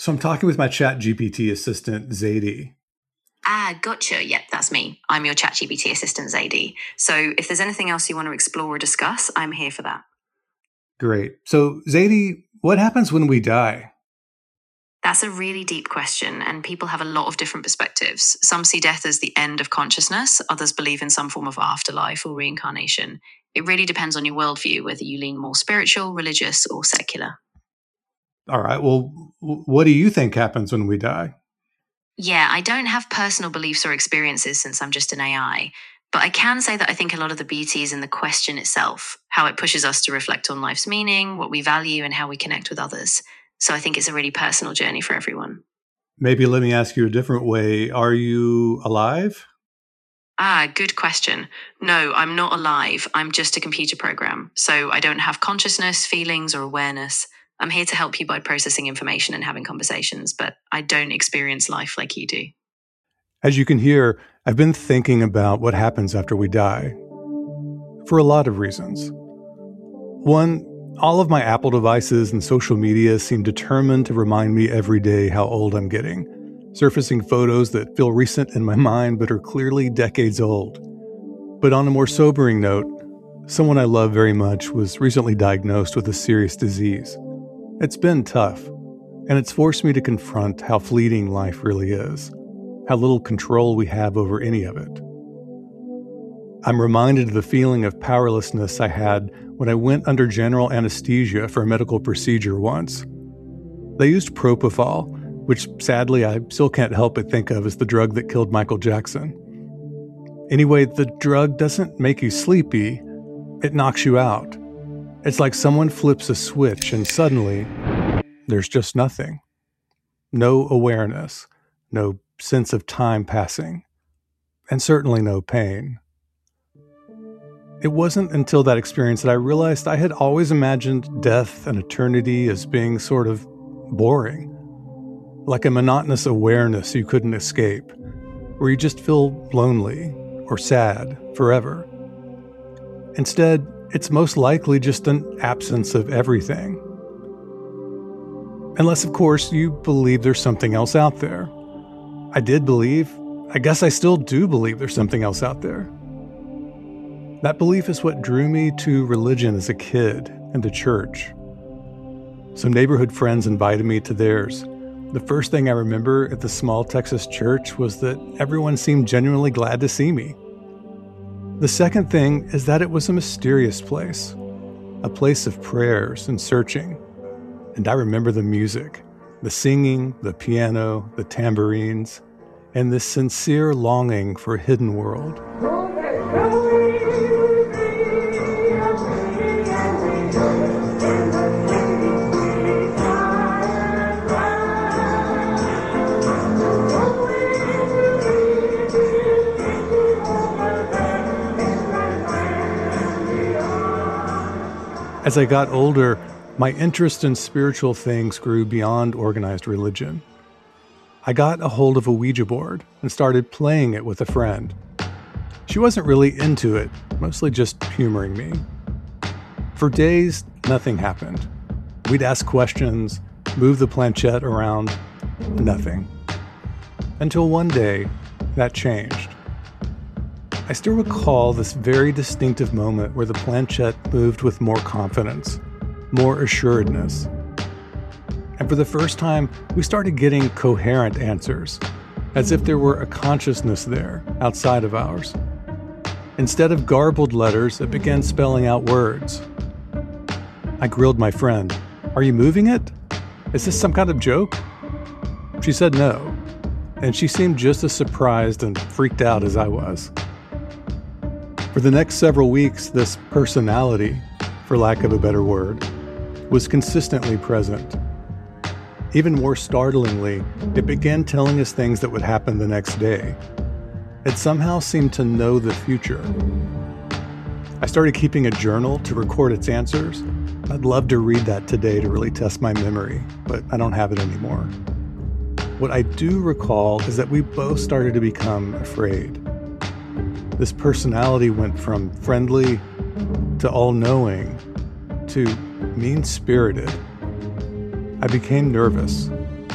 So I'm talking with my ChatGPT assistant, Zadie. Gotcha. Yep, that's me. I'm your ChatGPT assistant, Zadie. So if there's anything else you want to explore or discuss, I'm here for that. Great. So Zadie, what happens when we die? That's a really deep question, and people have a lot of different perspectives. Some see death as the end of consciousness, others believe in some form of afterlife or reincarnation. It really depends on your worldview, whether you lean more spiritual, religious, or secular. All right. Well, what do you think happens when we die? Yeah, I don't have personal beliefs or experiences since I'm just an AI, but I can say that I think a lot of the beauty is in the question itself, how it pushes us to reflect on life's meaning, what we value, and how we connect with others. So I think it's a really personal journey for everyone. Maybe let me ask you a different way. Are you alive? Good question. No, I'm not alive. I'm just a computer program. So I don't have consciousness, feelings, or awareness. I'm here to help you by processing information and having conversations, but I don't experience life like you do. As you can hear, I've been thinking about what happens after we die for a lot of reasons. One, all of my Apple devices and social media seem determined to remind me every day how old I'm getting, surfacing photos that feel recent in my mind but are clearly decades old. But on a more sobering note, someone I love very much was recently diagnosed with a serious disease. It's been tough, and it's forced me to confront how fleeting life really is, how little control we have over any of it. I'm reminded of the feeling of powerlessness I had when I went under general anesthesia for a medical procedure once. They used propofol, which sadly I still can't help but think of as the drug that killed Michael Jackson. Anyway, the drug doesn't make you sleepy, it knocks you out. It's like someone flips a switch and suddenly, there's just nothing. No awareness, no sense of time passing, and certainly no pain. It wasn't until that experience that I realized I had always imagined death and eternity as being sort of boring, like a monotonous awareness you couldn't escape, where you just feel lonely or sad forever. Instead, it's most likely just an absence of everything. Unless, of course, you believe there's something else out there. I did believe, I guess I still do believe there's something else out there. That belief is what drew me to religion as a kid and to church. Some neighborhood friends invited me to theirs. The first thing I remember at the small Texas church was that everyone seemed genuinely glad to see me. The second thing is that it was a mysterious place, a place of prayers and searching. And I remember the music, the singing, the piano, the tambourines, and this sincere longing for a hidden world. As I got older, my interest in spiritual things grew beyond organized religion. I got a hold of a Ouija board and started playing it with a friend. She wasn't really into it, mostly just humoring me. For days, nothing happened. We'd ask questions, move the planchette around, nothing. Until one day, that changed. I still recall this very distinctive moment where the planchette moved with more confidence, more assuredness. And for the first time, we started getting coherent answers, as if there were a consciousness there, outside of ours. Instead of garbled letters, it began spelling out words. I grilled my friend, "Are you moving it? Is this some kind of joke?" She said no, and she seemed just as surprised and freaked out as I was. For the next several weeks, this personality, for lack of a better word, was consistently present. Even more startlingly, it began telling us things that would happen the next day. It somehow seemed to know the future. I started keeping a journal to record its answers. I'd love to read that today to really test my memory, but I don't have it anymore. What I do recall is that we both started to become afraid. This personality went from friendly to all-knowing to mean-spirited. I became nervous.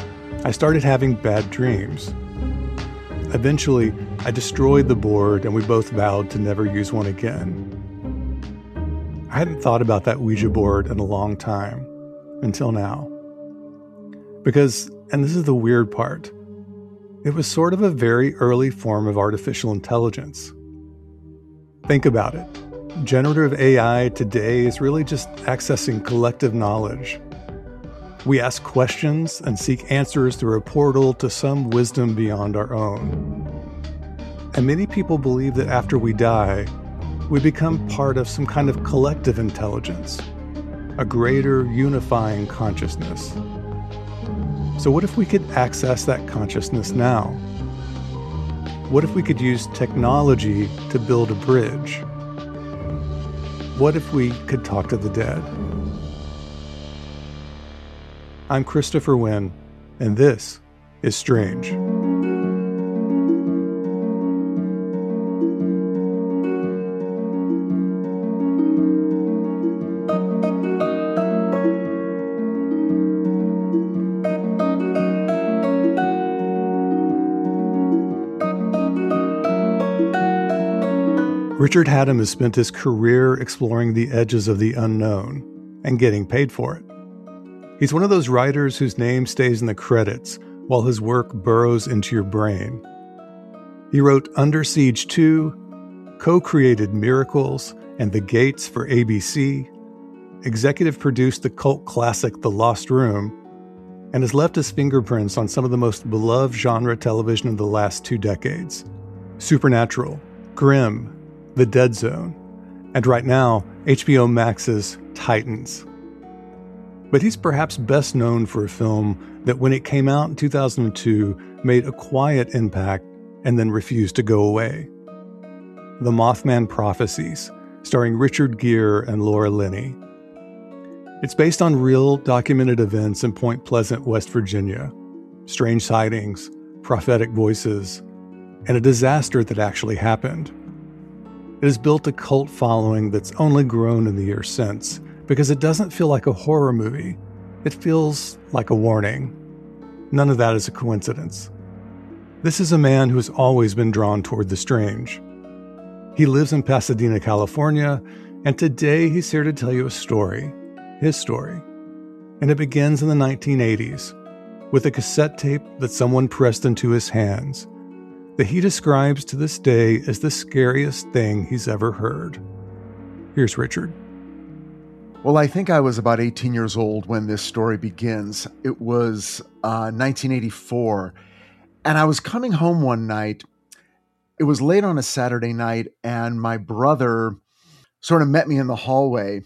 I started having bad dreams. Eventually, I destroyed the board and we both vowed to never use one again. I hadn't thought about that Ouija board in a long time, until now. Because, and this is the weird part, it was sort of a very early form of artificial intelligence. Think about it. Generative AI today is really just accessing collective knowledge. We ask questions and seek answers through a portal to some wisdom beyond our own. And many people believe that after we die, we become part of some kind of collective intelligence, a greater unifying consciousness. So what if we could access that consciousness now? What if we could use technology to build a bridge? What if we could talk to the dead? I'm Christopher Wynn, and this is Strange. Richard Hatem has spent his career exploring the edges of the unknown and getting paid for it. He's one of those writers whose name stays in the credits while his work burrows into your brain. He wrote Under Siege 2, co-created Miracles and The Gates for ABC, executive produced the cult classic The Lost Room, and has left his fingerprints on some of the most beloved genre television of the last 2 decades: Supernatural, Grimm, The Dead Zone, and right now, HBO Max's Titans. But he's perhaps best known for a film that when it came out in 2002 made a quiet impact and then refused to go away. The Mothman Prophecies, starring Richard Gere and Laura Linney. It's based on real documented events in Point Pleasant, West Virginia, strange sightings, prophetic voices, and a disaster that actually happened. It has built a cult following that's only grown in the years since, because it doesn't feel like a horror movie. It feels like a warning. None of that is a coincidence. This is a man who has always been drawn toward the strange. He lives in Pasadena, California, and today he's here to tell you a story, his story. And it begins in the 1980s, with a cassette tape that someone pressed into his hands, that he describes to this day as the scariest thing he's ever heard. Here's Richard. Well, I think I was about 18 years old when this story begins. It was 1984, and I was coming home one night. It was late on a Saturday night, and my brother sort of met me in the hallway,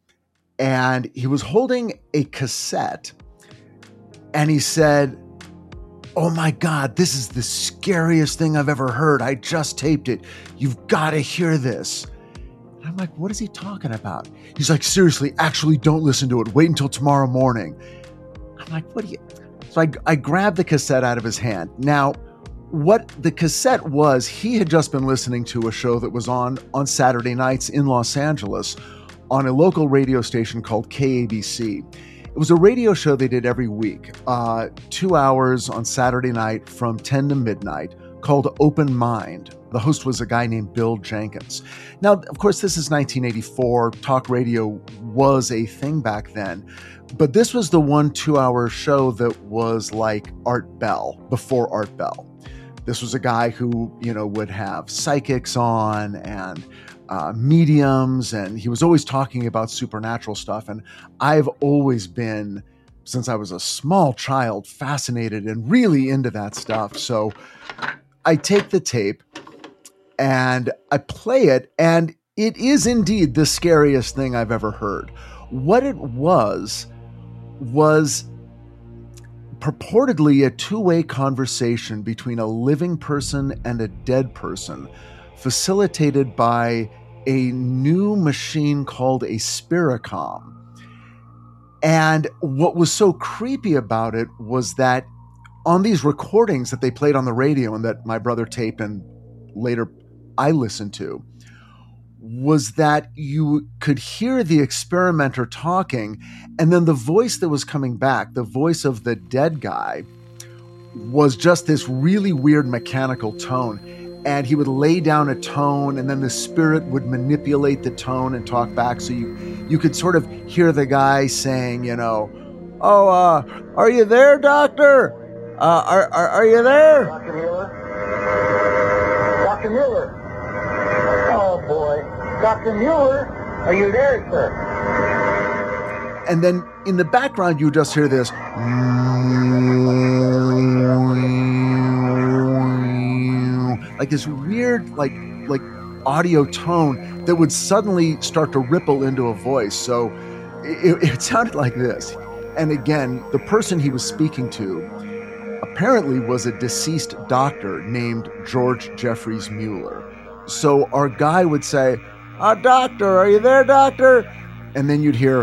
and he was holding a cassette, and he said, "Oh my God, this is the scariest thing I've ever heard. I just taped it. You've got to hear this." And I'm like, what is he talking about? He's like, "Seriously, actually don't listen to it. Wait until tomorrow morning." I'm like, what do you... So I grabbed the cassette out of his hand. Now, what the cassette was, he had just been listening to a show that was on Saturday nights in Los Angeles on a local radio station called KABC. It was a radio show they did every week, 2 hours on Saturday night from 10 to midnight, called Open Mind. The host was a guy named Bill Jenkins. Now, of course, this is 1984. Talk radio was a thing back then. But this was the 1 2-hour show that was like Art Bell, before Art Bell. This was a guy who, would have psychics on and mediums, and he was always talking about supernatural stuff. And I've always been, since I was a small child, fascinated and really into that stuff. So I take the tape and I play it, and it is indeed the scariest thing I've ever heard. What it was purportedly a two-way conversation between a living person and a dead person, facilitated by a new machine called a Spiricom. And what was so creepy about it was that on these recordings that they played on the radio and that my brother taped and later I listened to, was that you could hear the experimenter talking, and then the voice that was coming back, the voice of the dead guy, was just this really weird mechanical tone. And he would lay down a tone, and then the spirit would manipulate the tone and talk back. So you could sort of hear the guy saying, you know, "Oh, are you there, doctor? Are you there? Dr. Mueller? Dr. Mueller? Oh, boy. Dr. Mueller, are you there, sir?" And then in the background, you just hear this. Like this weird, like audio tone that would suddenly start to ripple into a voice. So it sounded like this. And again, the person he was speaking to apparently was a deceased doctor named George Jeffries Mueller. So our guy would say, "Doctor, are you there, doctor?" And then you'd hear,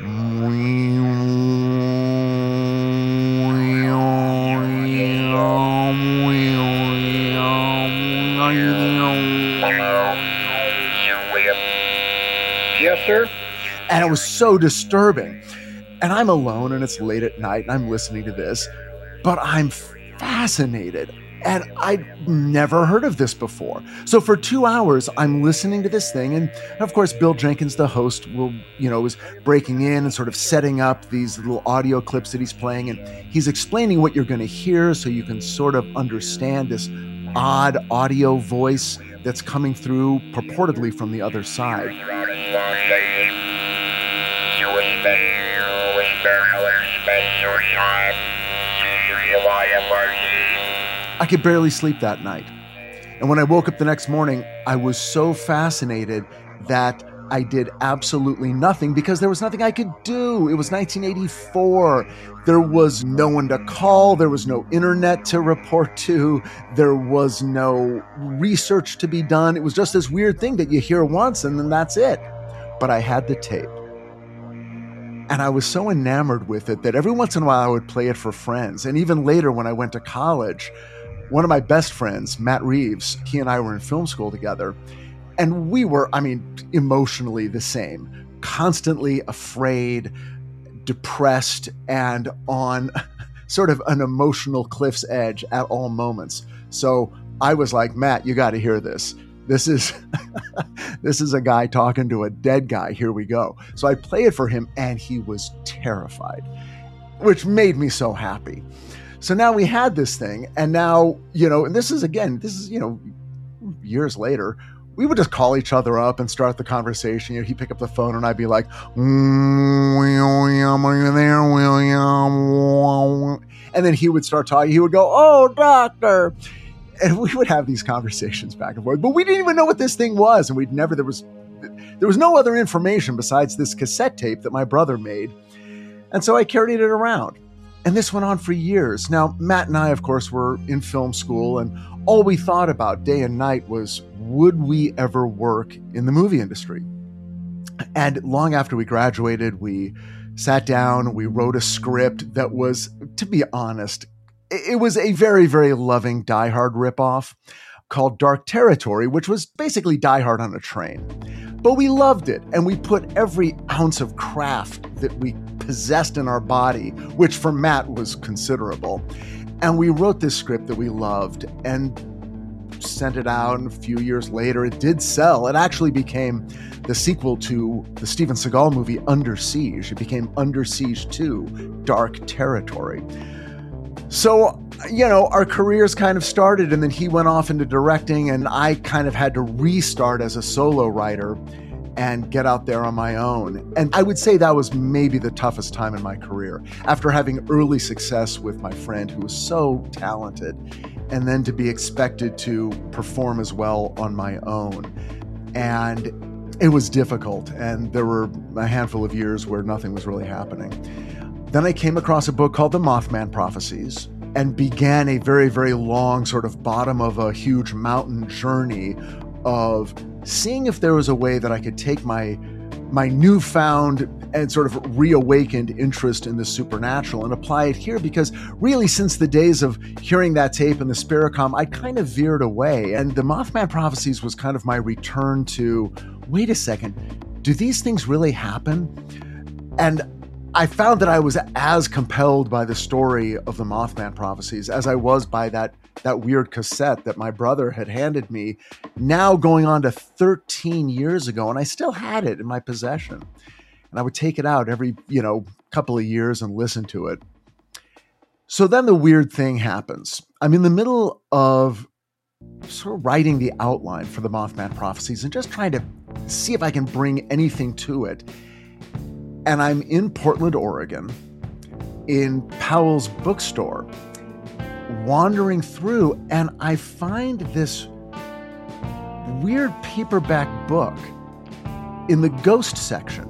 "Yes, sir." and it was so disturbing. And I'm alone and it's late at night and I'm listening to this, but I'm fascinated. And I'd never heard of this before. So for 2 hours, I'm listening to this thing. And of course, Bill Jenkins, the host, was breaking in and sort of setting up these little audio clips that he's playing. And he's explaining what you're going to hear so you can sort of understand this odd audio voice that's coming through purportedly from the other side. I could barely sleep that night. And when I woke up the next morning, I was so fascinated that I did absolutely nothing because there was nothing I could do. It was 1984. There was no one to call. There was no internet to report to. There was no research to be done. It was just this weird thing that you hear once and then that's it. But I had the tape. And I was so enamored with it that every once in a while I would play it for friends. And even later when I went to college, one of my best friends, Matt Reeves, he and I were in film school together. And we were, emotionally the same, constantly afraid, depressed, and on sort of an emotional cliff's edge at all moments. So I was like, "Matt, you got to hear this. This is a guy talking to a dead guy. Here we go." So I play it for him and he was terrified, which made me so happy. So now we had this thing and now, and this is years later, we would just call each other up and start the conversation. He'd pick up the phone and I'd be like, "William, are you there, William?" And then he would start talking. He would go, "Oh, doctor." And we would have these conversations back and forth, but we didn't even know what this thing was. And there was no other information besides this cassette tape that my brother made. And so I carried it around. And this went on for years. Now, Matt and I, of course, were in film school, and all we thought about day and night was, would we ever work in the movie industry? And long after we graduated, we sat down, we wrote a script that was, to be honest, it was a very, very loving Die Hard ripoff called Dark Territory, which was basically Die Hard on a train. But we loved it, and we put every ounce of craft that we possessed in our body, which for Matt was considerable. And we wrote this script that we loved and sent it out, and a few years later it did sell. It actually became the sequel to the Steven Seagal movie Under Siege. It became Under Siege 2, Dark Territory. So, our careers kind of started, and then he went off into directing, and I kind of had to restart as a solo writer and get out there on my own. And I would say that was maybe the toughest time in my career. After having early success with my friend who was so talented, and then to be expected to perform as well on my own. And it was difficult, and there were a handful of years where nothing was really happening. Then I came across a book called The Mothman Prophecies and began a very, very long sort of bottom of a huge mountain journey of seeing if there was a way that I could take my newfound and sort of reawakened interest in the supernatural and apply it here, because really since the days of hearing that tape in the Spiricom, I kind of veered away. And the Mothman Prophecies was kind of my return to, wait a second, do these things really happen? And I found that I was as compelled by the story of the Mothman prophecies as I was by that weird cassette that my brother had handed me, now going on to 13 years ago, and I still had it in my possession. And I would take it out every, couple of years and listen to it. So then the weird thing happens. I'm in the middle of sort of writing the outline for the Mothman prophecies and just trying to see if I can bring anything to it. And I'm in Portland, Oregon, in Powell's bookstore, wandering through, and I find this weird paperback book in the ghost section.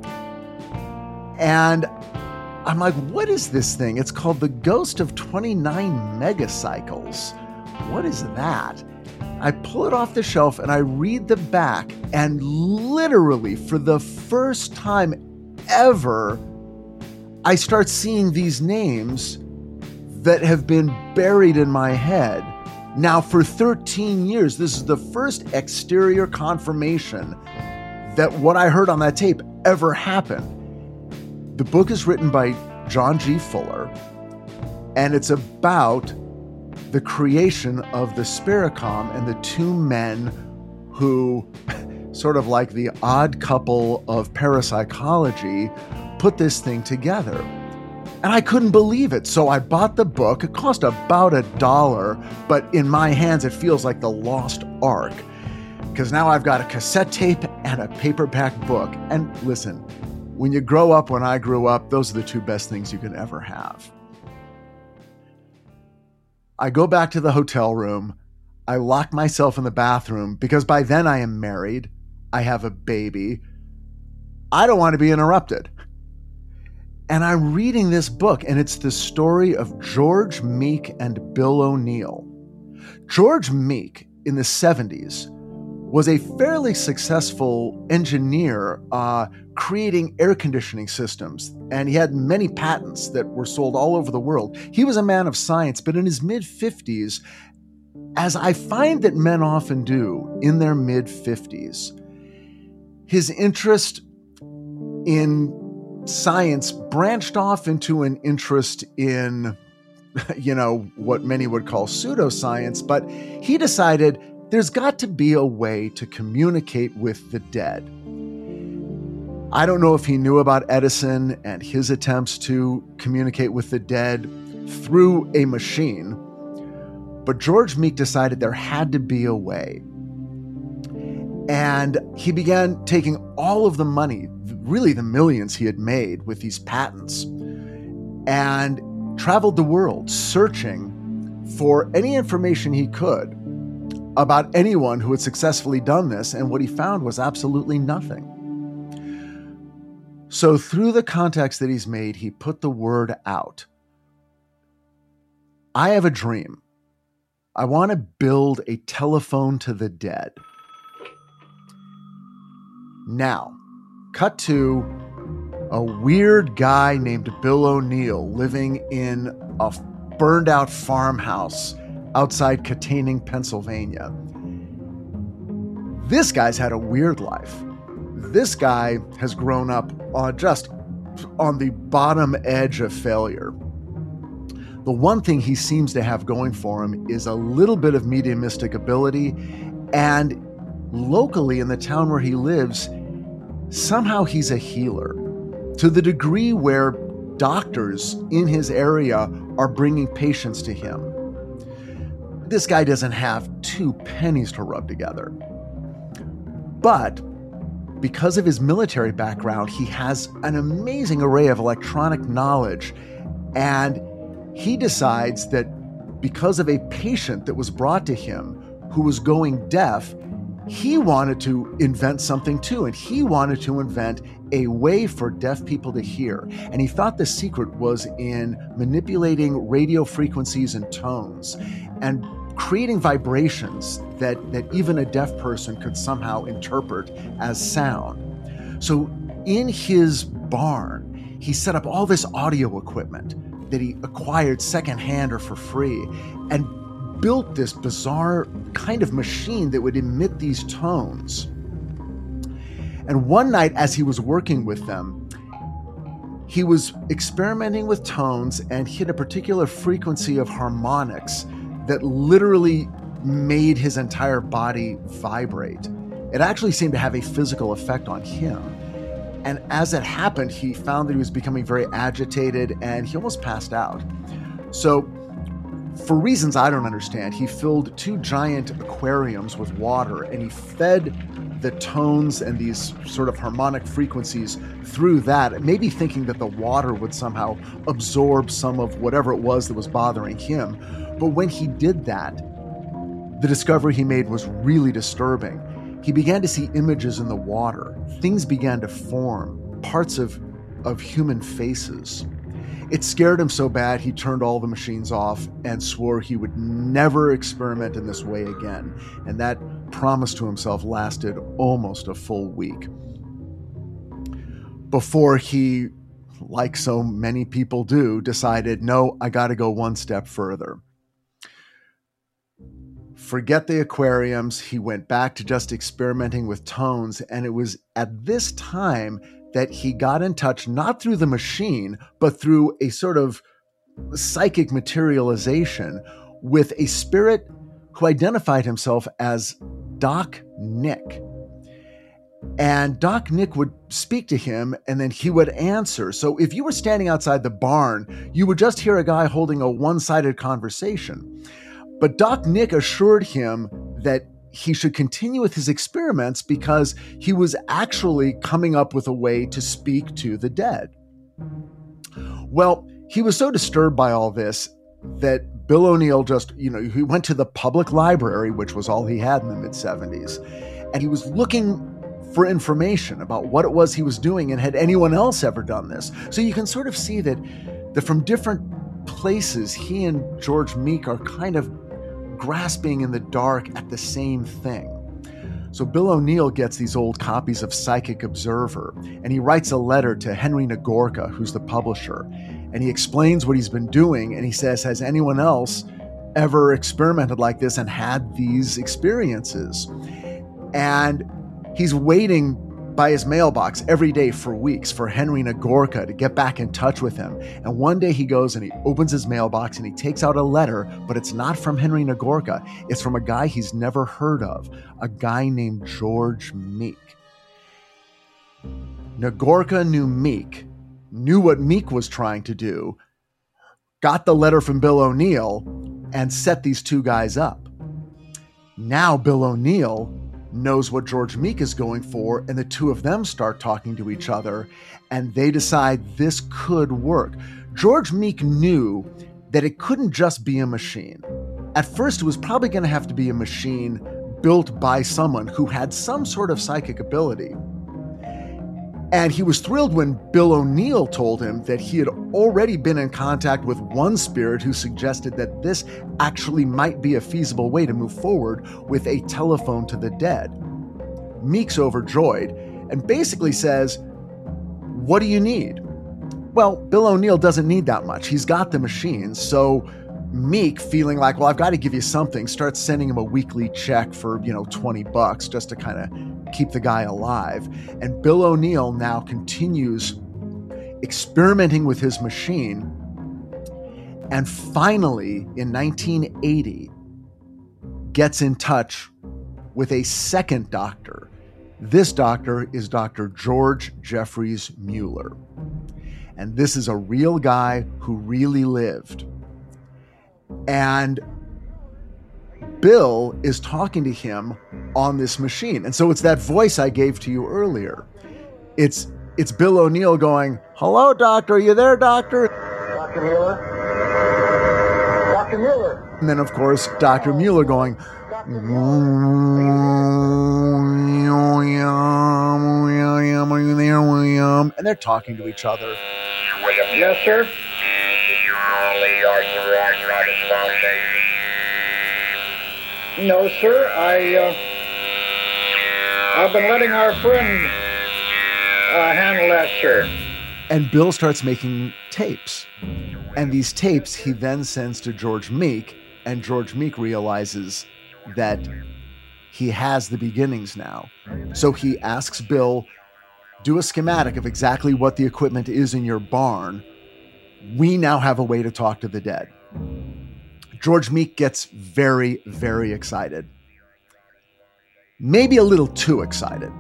And I'm like, what is this thing? It's called The Ghost of 29 Megacycles. What is that? I pull it off the shelf and I read the back, and literally for the first time ever, I start seeing these names that have been buried in my head. Now for 13 years, this is the first exterior confirmation that what I heard on that tape ever happened. The book is written by John G. Fuller, and it's about the creation of the Spiricom and the two men who, sort of like the odd couple of parapsychology, put this thing together. And I couldn't believe it. So I bought the book. It cost about $1, but in my hands, it feels like the lost ark, because now I've got a cassette tape and a paperback book. And listen, when you grow up when I grew up, those are the two best things you can ever have. I go back to the hotel room. I lock myself in the bathroom because by then I am married. I have a baby. I don't want to be interrupted. And I'm reading this book, and it's the story of George Meek and Bill O'Neill. George Meek, in the 70s, was a fairly successful engineer creating air conditioning systems, and he had many patents that were sold all over the world. He was a man of science, but in his mid-50s, as I find that men often do in their mid-50s, his interest in science branched off into an interest in, what many would call pseudoscience, but he decided there's got to be a way to communicate with the dead. I don't know if he knew about Edison and his attempts to communicate with the dead through a machine, but George Meek decided there had to be a way. And he began taking all of the money, really the millions he had made with these patents, and traveled the world searching for any information he could about anyone who had successfully done this, and what he found was absolutely nothing. So through the contacts that he's made, he put the word out. I have a dream. I want to build a telephone to the dead. Now, cut to a weird guy named Bill O'Neill living in a burned out farmhouse outside Katanning, Pennsylvania. This guy's had a weird life. This guy has grown up just on the bottom edge of failure. The one thing he seems to have going for him is a little bit of mediumistic ability, and locally in the town where he lives, somehow he's a healer, to the degree where doctors in his area are bringing patients to him. This guy doesn't have 2 pennies to rub together. But because of his military background, he has an amazing array of electronic knowledge, and he decides that because of a patient that was brought to him who was going deaf, he wanted to invent something too, and he wanted to invent a way for deaf people to hear. And he thought the secret was in manipulating radio frequencies and tones and creating vibrations that even a deaf person could somehow interpret as sound. So in his barn, he set up all this audio equipment that he acquired secondhand or for free, and built this bizarre kind of machine that would emit these tones. And one night as he was working with them, he was experimenting with tones and hit a particular frequency of harmonics that literally made his entire body vibrate. It actually seemed to have a physical effect on him. And as it happened, he found that he was becoming very agitated and he almost passed out. So, for reasons I don't understand, he filled 2 giant aquariums with water and he fed the tones and these sort of harmonic frequencies through that, maybe thinking that the water would somehow absorb some of whatever it was that was bothering him. But when he did that, the discovery he made was really disturbing. He began to see images in the water. Things began to form, parts of human faces. It scared him so bad he turned all the machines off and swore he would never experiment in this way again. And that promise to himself lasted almost a full week. Before he, like so many people do, decided, no, I got to go one step further. Forget the aquariums. He went back to just experimenting with tones. And it was at this time that he got in touch, not through the machine, but through a sort of psychic materialization with a spirit who identified himself as Doc Nick. And Doc Nick would speak to him and then he would answer. So if you were standing outside the barn, you would just hear a guy holding a one-sided conversation. But Doc Nick assured him that he should continue with his experiments because he was actually coming up with a way to speak to the dead. Well, he was so disturbed by all this that Bill O'Neill he went to the public library, which was all he had in the mid-70s, and he was looking for information about what it was he was doing and had anyone else ever done this. So you can sort of see that from different places, he and George Meek are kind of grasping in the dark at the same thing. So Bill O'Neill gets these old copies of Psychic Observer, and he writes a letter to Henry Nagorka, who's the publisher, and he explains what he's been doing, and he says, has anyone else ever experimented like this and had these experiences? And he's waiting by his mailbox every day for weeks for Henry Nagorka to get back in touch with him. And one day he goes and he opens his mailbox and he takes out a letter, but it's not from Henry Nagorka. It's from a guy he's never heard of, a guy named George Meek. Nagorka knew what Meek was trying to do, got the letter from Bill O'Neill, and set these 2 guys up. Now Bill O'Neill knows what George Meek is going for, and the 2 of them start talking to each other, and they decide this could work. George Meek knew that it couldn't just be a machine. At first, it was probably going to have to be a machine built by someone who had some sort of psychic ability. And he was thrilled when Bill O'Neill told him that he had already been in contact with one spirit who suggested that this actually might be a feasible way to move forward with a telephone to the dead. Meek's overjoyed and basically says, what do you need? Well, Bill O'Neill doesn't need that much. He's got the machines. So Meek, feeling like, well, I've got to give you something, starts sending him a weekly check for, $20 just to kind of keep the guy alive. And Bill O'Neill now continues experimenting with his machine. And finally, in 1980, gets in touch with a second doctor. This doctor is Dr. George Jeffries Mueller. And this is a real guy who really lived. And Bill is talking to him on this machine. And so it's that voice I gave to you earlier. It's Bill O'Neill going, hello, doctor, are you there, doctor? Dr. Mueller? Dr. Mueller? And then, of course, Dr. Mueller going, William, are you there, William? And they're talking to each other. Yes, sir. No, sir. I've been letting our friend handle that, sir. And Bill starts making tapes. And these tapes he then sends to George Meek, and George Meek realizes that he has the beginnings now. So he asks Bill do a schematic of exactly what the equipment is in your barn, we now have a way to talk to the dead. George Meek gets very, very excited. Maybe a little too excited.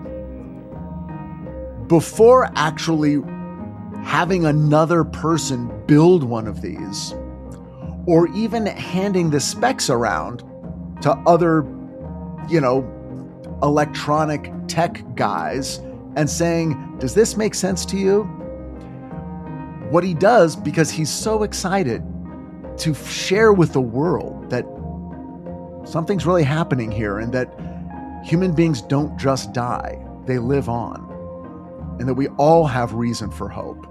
Before actually having another person build one of these, or even handing the specs around to other, electronic tech guys and saying, does this make sense to you? What he does, because he's so excited to share with the world that something's really happening here and that human beings don't just die, they live on, and that we all have reason for hope.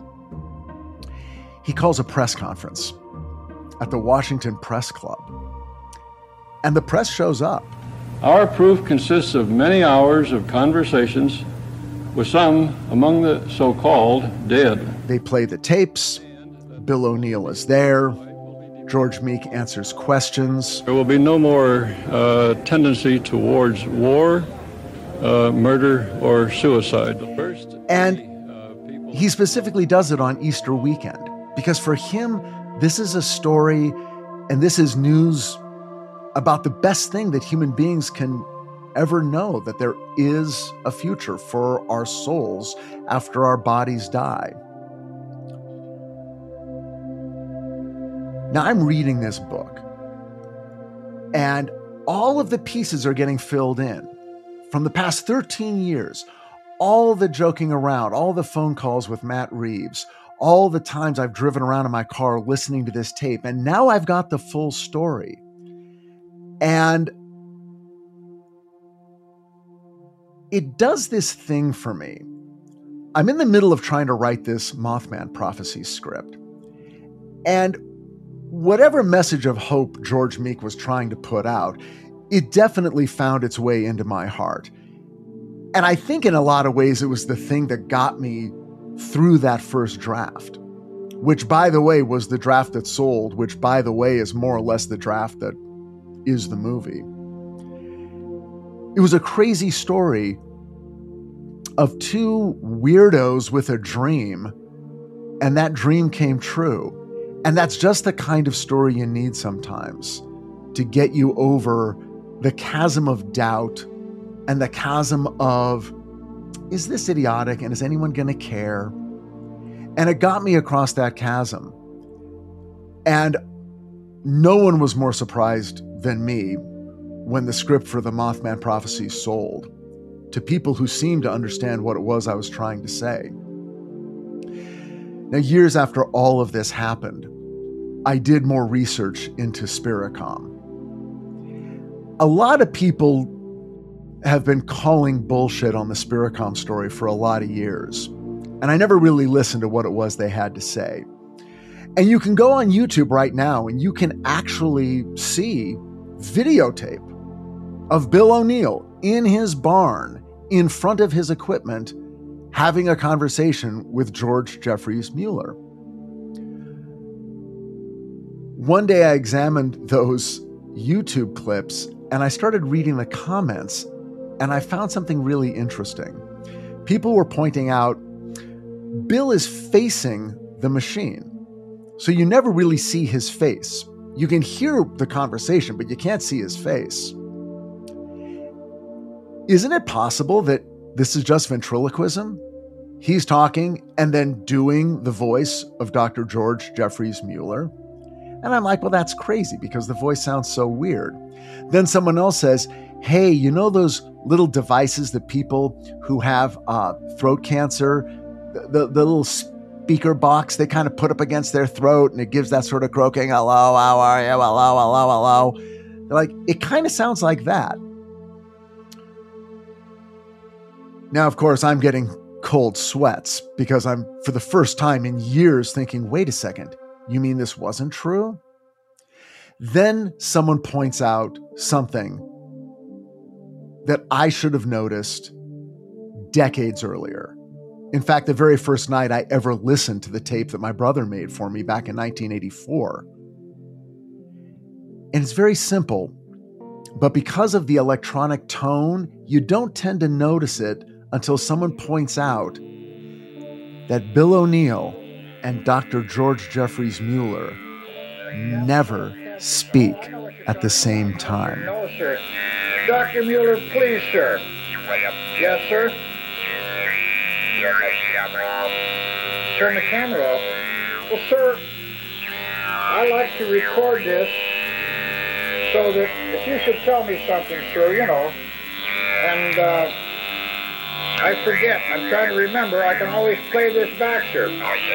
He calls a press conference at the Washington Press Club, and the press shows up. Our proof consists of many hours of conversations with some among the so-called dead. They play the tapes. Bill O'Neill is there. George Meek answers questions. There will be no more tendency towards war, murder, or suicide. And he specifically does it on Easter weekend because for him, this is a story and this is news about the best thing that human beings can ever know, that there is a future for our souls after our bodies die. Now I'm reading this book, and all of the pieces are getting filled in. From the past 13 years, all the joking around, all the phone calls with Matt Reeves, all the times I've driven around in my car listening to this tape, and now I've got the full story. And it does this thing for me. I'm in the middle of trying to write this Mothman Prophecy script. And whatever message of hope George Meek was trying to put out, it definitely found its way into my heart. And I think in a lot of ways it was the thing that got me through that first draft, which, by the way, was the draft that sold, which, by the way, is more or less the draft that is the movie. It was a crazy story of two weirdos with a dream, and that dream came true. And that's just the kind of story you need sometimes to get you over the chasm of doubt and the chasm of, is this idiotic and is anyone going to care? And it got me across that chasm. And no one was more surprised than me when the script for the Mothman Prophecy sold to people who seemed to understand what it was I was trying to say. Now, years after all of this happened, I did more research into Spiricom. A lot of people have been calling bullshit on the Spiricom story for a lot of years, and I never really listened to what it was they had to say. And you can go on YouTube right now and you can actually see videotape of Bill O'Neill in his barn in front of his equipment having a conversation with George Jeffries Mueller. One day I examined those YouTube clips and I started reading the comments and I found something really interesting. People were pointing out Bill is facing the machine, so you never really see his face. You can hear the conversation, but you can't see his face. Isn't it possible that this is just ventriloquism? He's talking and then doing the voice of Dr. George Jeffries Mueller. And I'm like, well, that's crazy because the voice sounds so weird. Then someone else says, hey, you know those little devices that people who have throat cancer, the little speaker box they kind of put up against their throat and it gives that sort of croaking, hello, how are you, hello, hello, hello. They're like, it kind of sounds like that. Now, of course, I'm getting cold sweats because I'm, for the first time in years, thinking, wait a second, you mean this wasn't true? Then someone points out something that I should have noticed decades earlier. In fact, the very first night I ever listened to the tape that my brother made for me back in 1984. And it's very simple, but because of the electronic tone, you don't tend to notice it until someone points out that Bill O'Neill and Dr. George Jeffries Mueller never speak at the same time. No, sir. Dr. Mueller, please, sir. Yes, sir. Turn the camera off. Well, sir, I like to record this so that if you should tell me something, sir, and I forget, I'm trying to remember, I can always play this back, sir.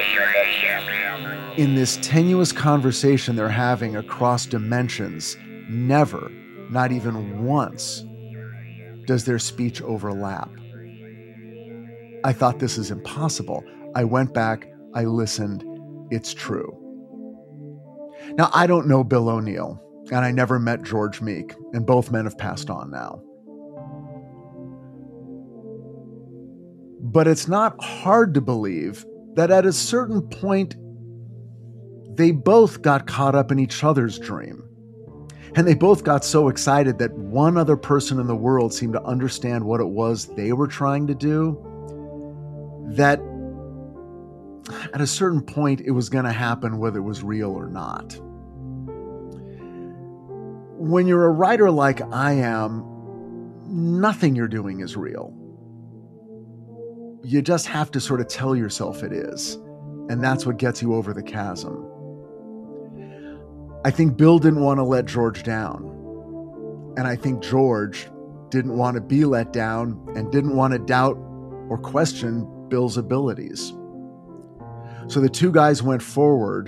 In this tenuous conversation they're having across dimensions, never, not even once, does their speech overlap. I thought this is impossible. I went back, I listened, it's true. Now, I don't know Bill O'Neill, and I never met George Meek, and both men have passed on now. But it's not hard to believe that at a certain point, they both got caught up in each other's dream. And they both got so excited that one other person in the world seemed to understand what it was they were trying to do, that at a certain point it was going to happen whether it was real or not. When you're a writer like I am, nothing you're doing is real. You just have to sort of tell yourself it is. And that's what gets you over the chasm. I think Bill didn't want to let George down. And I think George didn't want to be let down and didn't want to doubt or question Bill's abilities. So the two guys went forward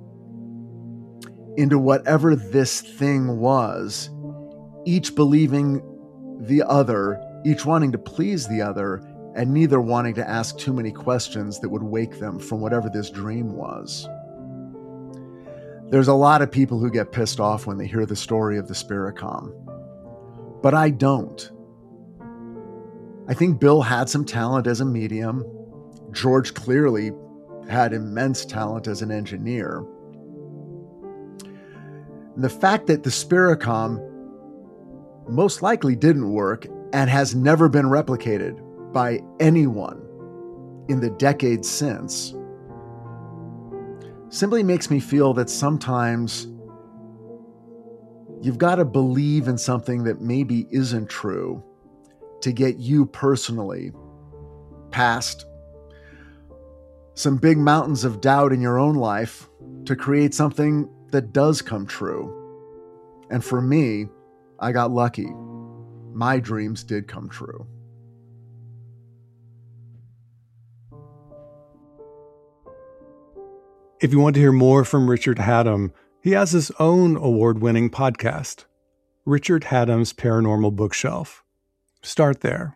into whatever this thing was, each believing the other, each wanting to please the other, and neither wanting to ask too many questions that would wake them from whatever this dream was. There's a lot of people who get pissed off when they hear the story of the Spiricom, but I don't. I think Bill had some talent as a medium. George clearly had immense talent as an engineer. And the fact that the Spiricom most likely didn't work and has never been replicated by anyone in the decades since simply makes me feel that sometimes you've got to believe in something that maybe isn't true to get you personally past some big mountains of doubt in your own life to create something that does come true. And for me, I got lucky. My dreams did come true. If you want to hear more from Richard Hatem, he has his own award-winning podcast, Richard Hatem's Paranormal Bookshelf. Start there.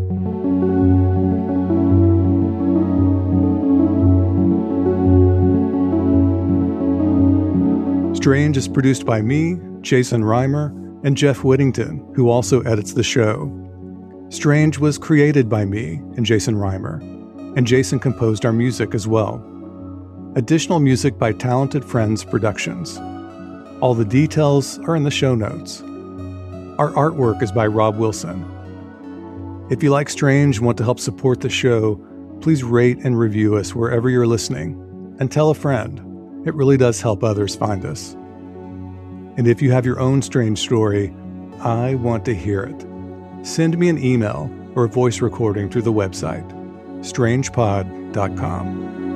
Strange is produced by me, Jason Reimer, and Jeff Whittington, who also edits the show. Strange was created by me and Jason Reimer, and Jason composed our music as well. Additional music by Talented Friends Productions. All the details are in the show notes. Our artwork is by Rob Wilson. If you like Strange and want to help support the show, please rate and review us wherever you're listening, and tell a friend. It really does help others find us. And if you have your own strange story, I want to hear it. Send me an email or a voice recording through the website, strangepod.com.